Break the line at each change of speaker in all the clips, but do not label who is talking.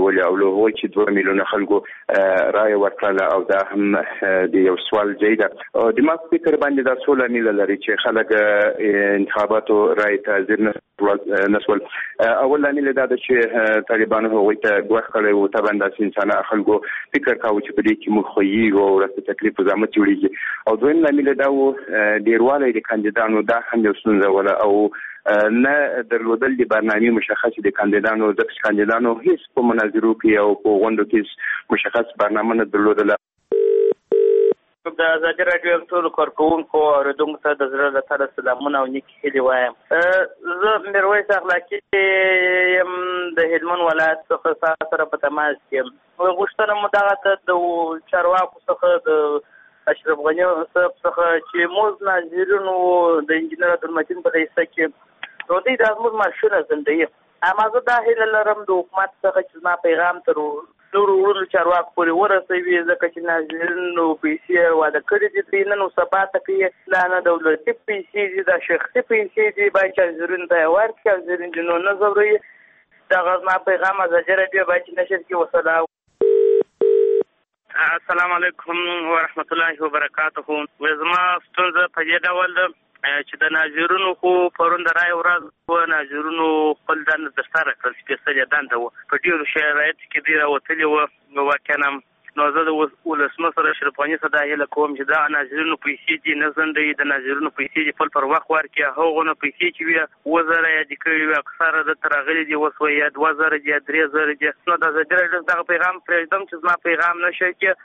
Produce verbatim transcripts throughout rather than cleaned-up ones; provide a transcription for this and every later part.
ورکولې او له هغوی چې دوه میلیونه خلکو رایه ورکړله او دا هم د یو سوال ځای ده. د ما فکر باندې دا څو لامله لري چې خلک انتخاباتو رایې ته حاضر نه شول. اول لامل دا ده چې طالبانو هغوی ته ګواښ کړی و، طبعا داسې انسانه خلکو فکر کاوه چې په دې کې موږ خویږو او ورته تکلیف و زحمت جوړېږي. او دویم لامل دا و ډېروالی د کاندیدانو، دا هم یو ستونزه وله او نه درلودل د برنامې مشخصې د کاندیدانو، ځکه چې کاندیدانو هیڅ په مناظرو کې او په غونډو کې مشخص برنامه نه درلودله.
د ازادي راډیو ټولو کارکوونکو او اورېدونکو ته د زړه له تله سلامونه او نیکې هیلې وایم. زه میرویس اخلاقي یم، د هلمند ولایت څخه ستا سره په تماس کې یم. غوښتنه مو دغه ده د چارواکو څخه، د اشرف غني صاحب څخه چې موږ ناظرین وو د انجینر عبدالمتین په حصه کې، نو دوی دا زموږ مارشونه ځنډوي. اما زه دا هیله لرم د حکومت څخه چې زما پیغام تر نورو وړو چارواکو پورې ورسوي، ځکه چې ناظرینو پیسې واده کړي دي. دوی نن سبا ته کې لا نه دولتي پیسې دي، دا شخصي پیسې دي، باید چې ناظرینو ته یې ورکړي. ناظرین دې نو نه ځوروي. دغه زما پیغام ازادي راډیو باید چې نشر کړي. وسلام. السلام علیکم ورحمت الله وبرکاته. زما ستونزه په دې ډول ده چې د ناظرینو خو پرون د رایې ورځ و، ناظرینو خپل دنده ترسره کړل، سپېڅلې دنده وه، په ډېرو شرایطو کې دوی راوتلي وه واقعا. نو زه د ولسمشر اشرف غني څخه دا هیله کوم چې دا ناظرینو پیسې دي نه ځنډوي، د ناظرینو پیسې دي خپل پر وخت ورکړي. هغو نه پیسې چې وي اووه زره یې دي کړي وي، اکثره دلته راغلي دي، اوس وایي یا دوه زره دي یا درې زره دي. نو د ازادي راډیو دغه پیغام پرېږدم چې زما پیغام نشر کړي.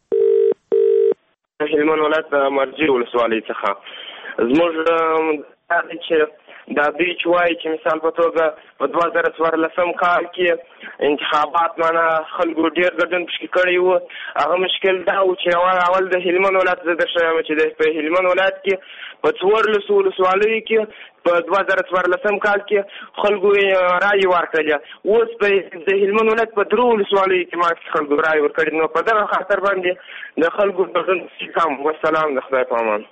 هلمند ولایت مرجې ولسوالۍ څخه زموږ دا دی چې دا دوی چې وایي چې مثال په توګه په دوه زره څوارلسم کال کې انتخابات معنا خلکو ډېر ګډون پکې کړی و. هغه مشکل دا و چې اول د هلمند ولایت زه درشه یم چې په هلمند ولایت کې په څوارلسو ولسوالیو کې په دوه زره څوارلسم کال کې خلکو رایې ورکړلې. اوس په د هلمند ولایت په درو ولسوالیو کې ما خلکو رایې ورکړې. نو په دغه خاطر باندې د خلکو ګډون کم. والسلام، د خدای په امان.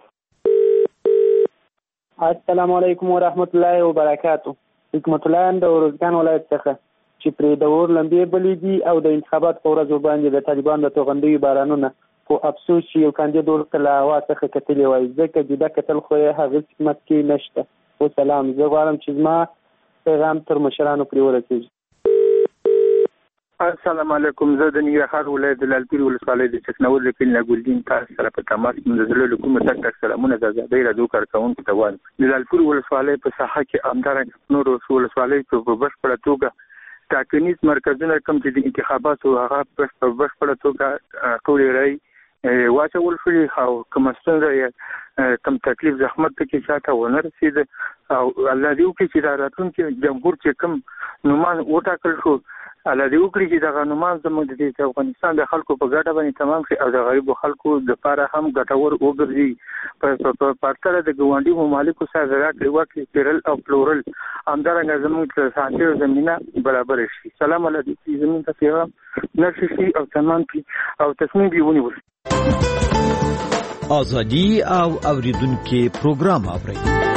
السلام علیکم ورحمت الله وبرکاته. حکمت الله د ارزګان ولایت څخه چې پرې د اور لمبې بلې دي او د انتخابات په ورځ باندې د طالبان د توغندیو بارانونه، خو افسوس چې یو کاندید ورته له هوا څخه کتلې وایي، ځکه چې دا کتل خو یې هغه قسمت کې نشته. وسلام. زه غواړم چې زما پیغام تر مشرانو پرې ورسېږي.
السلام علیکم. زه د ننګرهار ولایت د لعل پورې ولسوالۍ د چکنور د کلي ګلدین تاسو سره په تماس کې د زړه له کومه تک تک سلامونه د ازادۍ راډیو کارکوونکو ته وایم. د لعل پورې ولسوالۍ په ساحه کې همدارنګه نورو ولسوالۍ په بشپړه توګه ټاکنیز مرکزونه کوم چې د انتخاباتو هغه په بشپړه توګه ټولې رایې واچول شوې او کوم ستونزه کم تکلیف زحمت کې چاته ونه رسید او الله دې وکړي چې دا راتلونکي جمهور چې کوم نومان وټاکل شو، الله دې وکړي چې دغه نومان زموږ د افغانستان د خلکو په ګټه باندې تمام شي او د غریبو خلکو لپاره هم ګټور وګرځي. په پرتله د ګاونډي ممالکو سره راکړې ورکړې پیرل او پلورل همدارنګه زموږ د سانتي زمینه برابر شي. سلام علیکم. زمين ته پیغام نشي شي او تمام او تصمیم دی ونیول.
ازادي او اوریدونکو پروګرام اوري.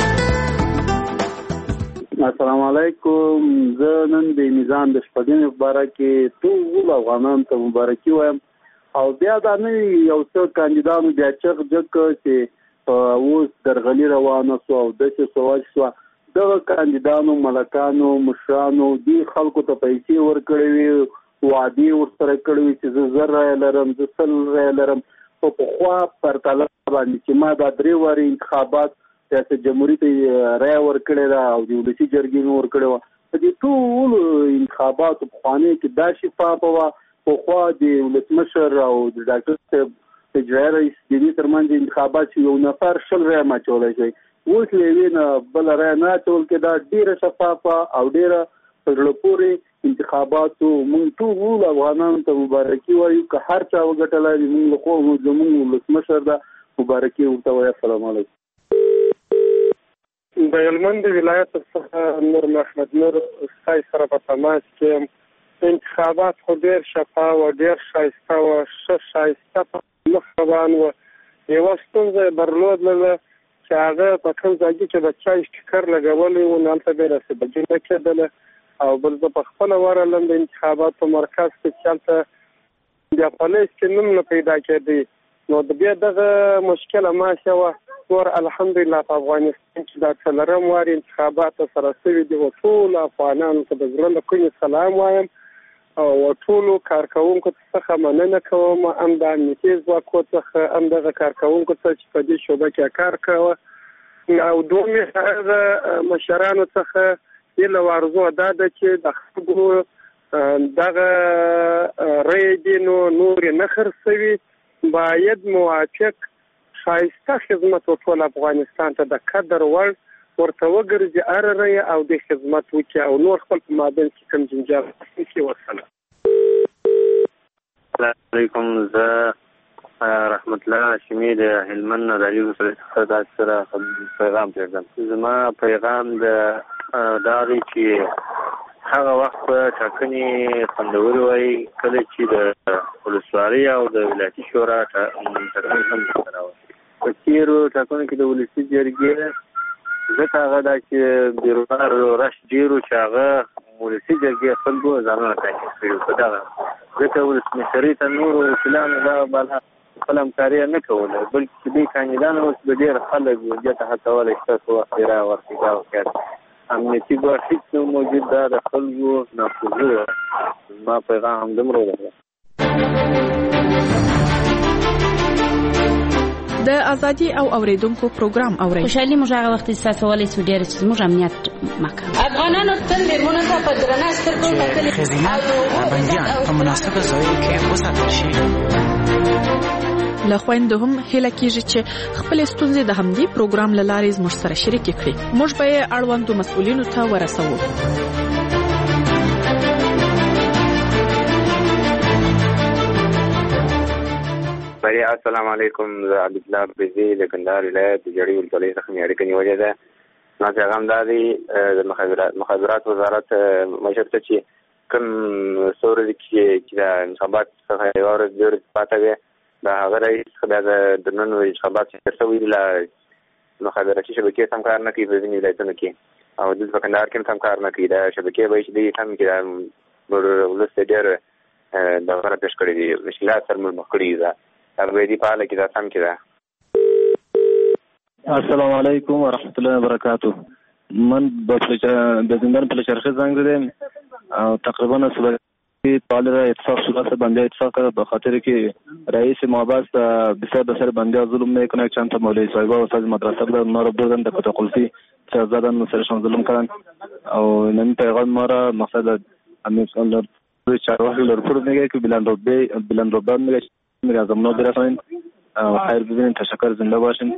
السلام علیکم. زه نن د میزان د شپږمې په باره کې ټول افغانانو ته مبارکي وایم او بیا دا نه یو څه کاندیدانو بیا چغ جګ چې اوس درغلي روانه سو او داسې سوال شو. دغه کاندیدانو، ملکانو، مشرانو دې خلکو ته پیسې ورکړې وي، وعدې ورسره کړې وي چې زه زر رایې لرم، زه سل رایې لرم. په پخوا پرتله باندې چې ما دا درې وارې انتخابات ریاست جمهوریت رایه ورکړې ده او د ولسي جرګې مې ورکړې وه. په دې ټولو انتخاباتو پخوانیو کې دا شفافه وه. پخوا د ولسمشر او د ډاکټر صاحب اجرایي رئیس د دې ترمنځ انتخابات چې یو نفر شل رایه اچولی شي، اوس له یوې نه بله رایه نه اچول کېده. ډېره شفافه او ډېره په زړه پورې انتخاباتو. موږ ټول افغانانو ته مبارکي وایو، که هر چا وګټلی وي موږ له خوا زموږ ولسمشر ده مبارکي ورته وایو. السلام علیکم.
د هلمند ولایت څخه نور محمد نور ستاسو سره په تماس کې. انتخابات خو ډېر شفاف او ډېر ښایسته وه، ښه ښایسته په مخ روان وه. یوه ستونزه یې درلودله چې هغه په کوم ځای کې د چای سټیکر لګولی و، نو هلته بې رسېدګي نه کېدله. او بل زه په خپله ورغلم د انتخاباتو مرکز کې چې هلته بیا په لیست کې نوم نه پیدا کېدی. نو د بیا دغه مشکله ماته وه. نور الحمدلله په افغانستان کې دا څلورم وار انتخابات سره شوي دي. او ټولو افغانانو ته د زړه له کومې سلام وایم او ټولو کارکوونکو څخه مننه کوم، هم د امنیتي ځواکو څخه، هم دغه کارکوونکو څخه چې په دې شعبه کې کار کوه. او دومې هغه مشرانو څخه هیله او ارزو دا ده چې د خلکو دغه رایې دي نو نورې نه خرڅوي، باید موافق ښایسته خدمت ټول افغانستان ته د قدر وړ ورته وګرځي هره رایه او د خدمت وکړي او نور خپل په مابین کې کوم جنجال وکړي. وسلام.
السلام علیکم. زه رحمت الله هاشمي د هلمند نه د علي ولسوالۍ سره پیغام پرېږدم. زما پیغام د دا دی چې هغه وخت په ټاکنې خوندورې وایي کله چې د ولسوالۍ او د ولایتي شورا ټاکنې هم سره وایي. په تېرو ټاکنو کې د ولسي جرګې ځکه هغه دا چې بیروکار رش ډېر و چې هغه ولسي جرګې خلکو ځانونه ټاکل کړي په دغه ځکه ولسمشرۍ ته نورو وکیلانو دا بالا خپله همکاري نه کوله، بلکې چې دوی کاندیدان اوس د ډېر خلک دې ته هڅولی چې تاسو وخت یې راورکړئ دا وکړئ. امنیتي ګواښ هېڅ نه موجود، دا د خلکو ناپوهي وه. زما پیغام همدومره وه.
د ازادي او اوریدونکو پروګرام اورئ.
خوشحالي موږ هغه وخت احساسولی چې ډېر چې زموږ امنیت مکه
افغانانو تل میرمنو ته په درنه سترګو کتلي
ښځینه بندیان په مناسبه ځایو کې وساتل شي.
له خویندو هم هیله کېږي چې خپلې ستونزې د همدې پروګرام له لارې زموږ سره شریکې کړي. موږ به یې اړوندو مسؤلینو ته ورسوو.
السلام علیکم. زه عبدالله بریزي د کندهار ولایت د جړۍ ولسوالۍ څخه مې اړیکه نیولې ده. زما پیغام دا دی د مخابرات وزارت مشر ته چې کوم څو ورځې کې چې د انتخابات څخه یوه ورځ دوې ورځې پاته وې د هغه رئیس څخه بیا د نن انتخابات چې تېر شوي دي له مخابراتي شبکې سم کار نه کوي په ځینې ولایتونو کې او دلته په کندهار کې هم سم کار نه کوي. دا شبکې به چې دی سم کړي ولس ته ډېر دغه پېښ کړي دي، مشکلات سره مخ کړي دي. ابویدی پاله کې دا سم کړه.
السلام علیکم ورحمت الله وبرکاتو. من د زندان په چرخه زنګ دادم او تقریبا صبح طالب اتفاق شده بنده اتفاق به خاطر که رئیس محبس بسیار بسیار بنده ظلم میکنه. چند تا مولوی صاحبا و استاد مدرسه بودن اونا رو بردن در کتا قلفی سر زدن و سرشان ظلم کردن او نمی پیغام ما را مقصد امیرسان روی چرواحی لرپور میگه که بلند ربان میگه میگه از امنا برسانین و خیر ببینین. تشکر، زنده باشین.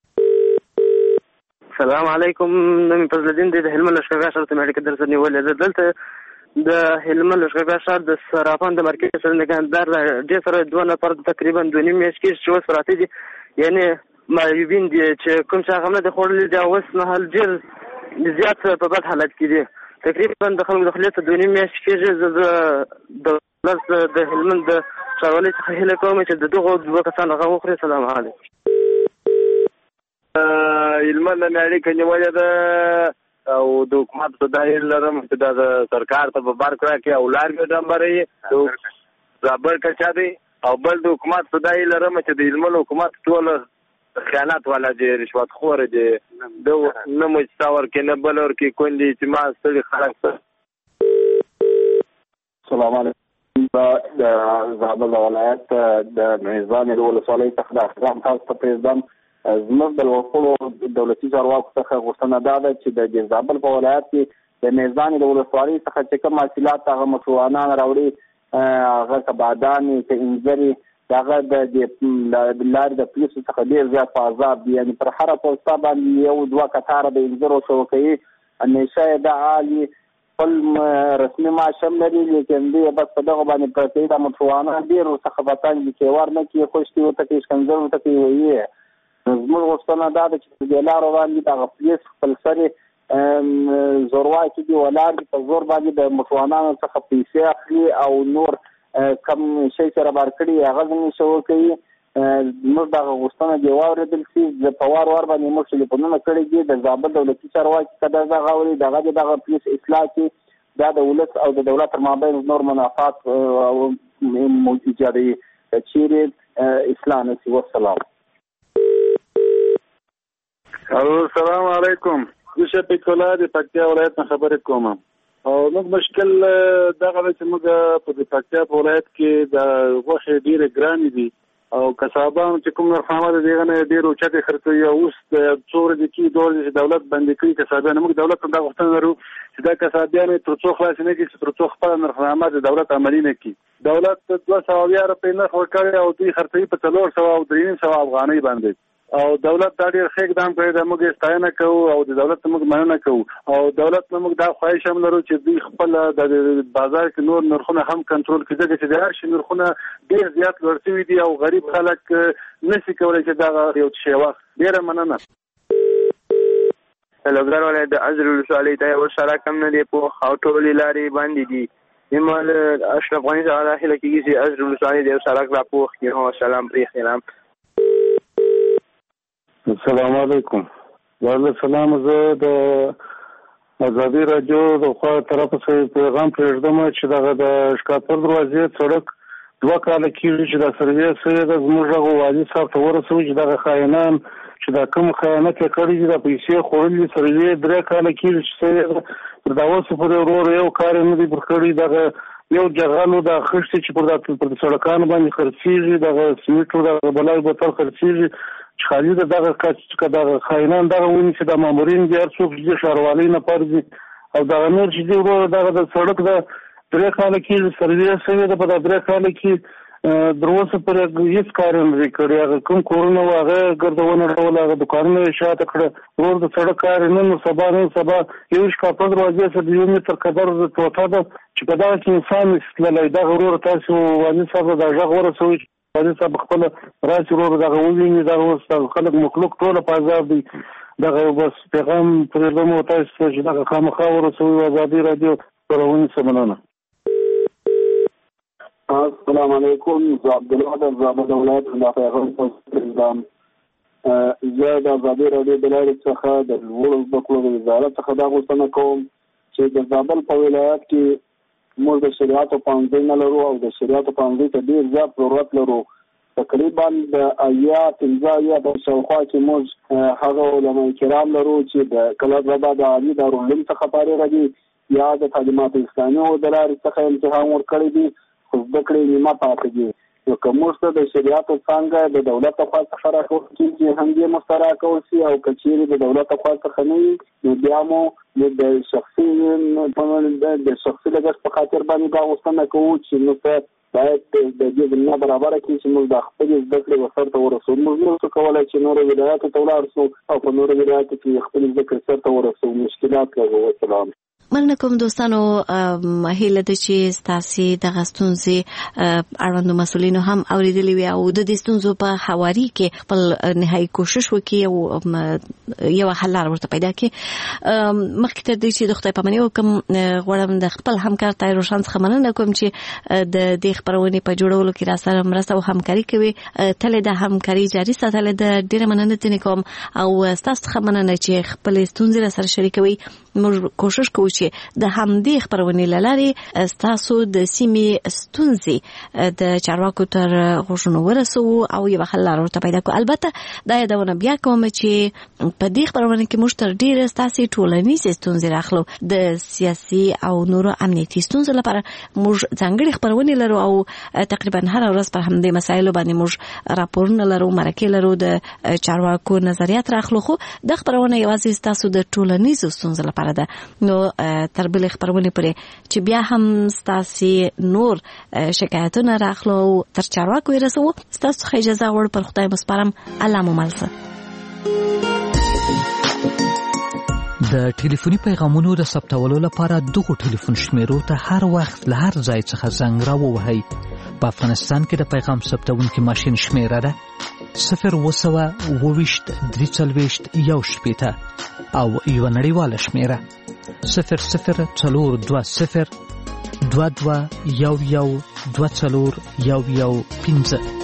السلام علیکم. نمی فضلالدین دی د هلمند لښکرګاه ښار ته مې اړیکه درسره نیولې ده. دلته د هلمند لښکرګاه ښار د صرافان د مرکز سره نگهدار ډېر سره دوه نفر تقریبا دوه نیم میاشت کېږي چې اوس پراته دي، یعنې معیوبین دي چې کوم چې هغه هم نه دي خوړلي دي او اوس مهال ډېر زیات په بد حالت کې دي. تقریبا د خلکو د خولې ته دوه نیم میاشت کېږي. زه د ولس د هلمند د ښاروالۍ څخه هیله کوم چې د دغو دوه کسانو هغه وخوري. سلام علیکم.
هلمند نه اړیکه نیولې ده او د حکومت څخه دا هیله لرم چې دا د سرکار ته په بار کړه کې او لارې ډمبرې د زابل کچا دی او بل د حکومت څخه دا هیله لرم چې د هلمند حکومت ټول خیانت والا دی، رشوت خور دی، د نه مجتا ورکې نه بل ورکې کونډې چې ما ستړي خلک.
السلام علیکم. د زابل ولایت د میزان د ولسوالۍ څخه د احترام خاص ته پرېږدم. زموږ د وکړو دولتي چارواکو څخه غوښتنه دا ده چې د زابل په ولایت کې د میزان د ولسوالۍ څخه چې کوم حاصلات هغه مشروعانه راوړي، هغه کبادانې که انځرې هغه د لارې د پولیسو څخه ډېر زیات په عذاب دي. یعنې پر هره پوسته باندې یو دوه کتاره د انځرو شوکوي همیشه یې دا حال خپل رسمي معاش هم لري، لیکن دوی بس په دغه باندې پرته دي. دا مشروعانه ډېر ورڅخه بتنګ دي چې ور نه کړي، خوشتي ورته کوي، ښکنځل ورته کوي. ویې زموږ غوښتنه دا ده چې په دې لارو باندې دغه پولیس خپل سرې زورواکي دي ولاړ دي، په زور باندې د مشروعانو څخه پیسې اخلي او نور کم شی سره بار کړي هغه ځینې شو کوي. موږ دغه غوښتنه دې واورېدل شي. په وار وار باندې موږ ټلیفونونه کړي دي د زابل دولتي چارواکي که دغه اوري دغه د دغه پولیس اصلاح کړي دا د ولس او د دولت تر مابین نور منافات او موجوده دي چیرې اصلاح نشي. والسلام.
السلام علیکم. زه شفیق الله د پکتیا ولایت نه خبرې کوم او موږ مشکل دغه چې موږ په پکتیا ولایت کې د غوښې ډېرې ګرانې دي او کسابان چې کوم نرخنامه ده دغه نه ډېر اوچتې خرڅوي او اوس د څو ورځې کې دوه ورځې دولت بندي کوي کسابان. موږ دولت ته دا غوښتنه لرو چې دا کسابان تر څو خلاص نه کړي، تر څو خپله نرخنامه د دولت عملي نه کړي. دولت دوه سوه اویا روپۍ نرخ ورکړی او دوی خرڅوي په څلور سوه او درې نیم سوه افغانۍ باندې او دولت دا ډېر ښه اقدام کړی دی. موږ یې ستاینه کوو او د دولت ته موږ مننه کوو او دولت نه موږ دا خواهش هم لرو چې دوی خپل د بازار کې نور نرخونه هم کنټرول کړي، ځکه چې د هر شي نرخونه ډېر زیات لوړ شوي دي او غریب خلک نشي کولی چې دغه یو شی واخلي. ډېره مننه.
لوګر ولایت د ازرې ولسوالۍ ته یو سړک هم نه دی پوخ او ټولې لارې بندې دي. ایمال اشرف غني څخه داخله کېږي چې ازرې ولسوالۍ د یو سړک را پوخ کړي. سلام پرې سلام.
السلام علیکم. وعلیکم السلام. زه د ازادي راډیو د خوا طرف څخه پیغام پرېږدم چې دغه د شکاپور دروازې سړک دوه کاله کېږي چې دا سروې سوی ده. زموږ هغه والي صاحب ته ورسوي چې دغه خاینان چې دا کوم خیانت یې کړی دي، دا پیسې خوړلي سروې درې کاله کېږي چې سوی ده. تر دا اوسه پورې ورور یو کار یې نه دی پر کړی. دغه یو جغل و د خښتې چې پر پر سړکانو باندې خرڅېږي، دغه سمیټو دغه بلای بوتل خرڅېږي چې خالي د دغه کچ دغه خاینان دغه ونیسي. د مامورین دي هر څوک چې ښاروالۍ نه پرځي او دغه نور چې دي ورور دغه د سړک د درې کاله کېږي سروې سوې ده. په دا درې کاله کې در اوسه پورې هېڅ کار یې نه دی کړی. هغه کوم کورونه وو هغه ګرده ونړول، هغه دوکانونه یې شاته کړه. ورور د سړک کار یې نن سبا نن سبا یو شکاپور دروازې سره د یو متر قدر ټوټه ده چې په دغه کې انسان نشي تللی. دغه ورور تاسو والي صاحب ته دا غږ ورسوئ چې والي صاحب خپله راشي ورور دغه وویني. دغه اوس دغه خلک مخلوق ټوله په عذاب دي. دغه بس پیغام پرېږدم او تاسو ته چې دغه خامخا ورسوئ. ازادي راډیو خپرونې څخه مننه.
السلام علیکم. زه عبدالله د زابل ولایت د پیغام پرېږدم. زه د ازادي راډیو د لارې څخه د لوړو زده کړو د وزارت څخه دا غوښتنه کوم چې د زابل په ولایت کې موږ د شریعتو پوهنځی نه لرو او د شریعتو پوهنځي ته ډېر زیات ضرورت لرو. تقریبا د اویا پنځه اویا په شاوخوا کې موږ هغه علما کرام لرو چې د کلات ربا د عالي دارالعلوم څخه فارغ دي یا د تعلیمات اسلامي او د لارې څخه امتحان ورکړی دي، خو زده کړې نیمه پاتې دي. نو که موږ ته د شریعتو څانګه د دولت لخوا څخه راکول کېږي هم دې موږ ته راکول شي او که چېرې د دولت لخوا څخه نه وي نو بیا مو د شخصي د شخصي لګښت په خاطر باندې دا غوښتنه کوو چې موږ ته باید د دې زمینه برابره کړي چې موږ د خپلې زده کړې وسر ته ورسوو. موږ نه شو کولی چې نورو ولایاتو ته ولاړ شو او په نورو ولایاتو کې خپلې زده کړې سر ته ورسوو. مشکلات لرو. والسلام.
مننه کوم دوستانو. هیله ده چې ستاسو دغه ستونزې اړوندو مسؤلینو هم اوریدلې وي او د دې ستونزو په حواري کې خپل نهایي کوشش وکړي او یو حل لار ورته پیدا کړي. مخکې تر دې چې د خدای پاماني وکم غواړم د خپل همکار طاهر روشن څخه مننه کوم چې د دې خبرونې په جوړولو کې راسره مرسته او همکاري کوي. تل د همکاري جاري ساتل د ډېر مننه تنه کوم او تاسو څخه مننه چې خپل ستونزې سره شریکوي. موږ کوشش کوو چې د همدې خبرونې لارې تاسو د سیمې ستونزې د چارواکو تر غوږونو ورسوو او یو حل لار ورته پیدا کړو. البته دا یادونه بیا کوم چې په دې خبرونه کې موږ تر ډیره تاسو ټولنیزې ستونزې راخلو. د سیاسي او نورو امنیتي ستونزو لپاره موږ ځانګړي خبرونه لرو او تقریبا هر ورځ پر همدې مسایلو باندې موږ راپورونه لرو، مرکې لرو، د چارواکو نظریات راخلو. خو د خبرونه یوازې تاسو د ټولنیزو ستونزو لپاره ده. نو تر بلې خبرونه پرې چې بیا هم ستاسو نور شکایتونه راخلو تر چارواکو ورسوو. ستاسو څخه اجازه غواړم پر خدای مسپارم. الله مو ملسه.
د ټلیفوني پیغامونو د ثبتولو لپاره دغه ټلیفون شمیرو ته هر وخت له هر ځای څخه زنګ راووهئ. په افغانستان کې د پیغام ثبتونکي ماشین شمیره ده صفر وسوه اوویشت درې څلوېښت یو شپېته او یوه نړیواله شمیره صفر صفر څلور دوه صفر دوه دوه یو یو دوه څلور یو یو پنځه.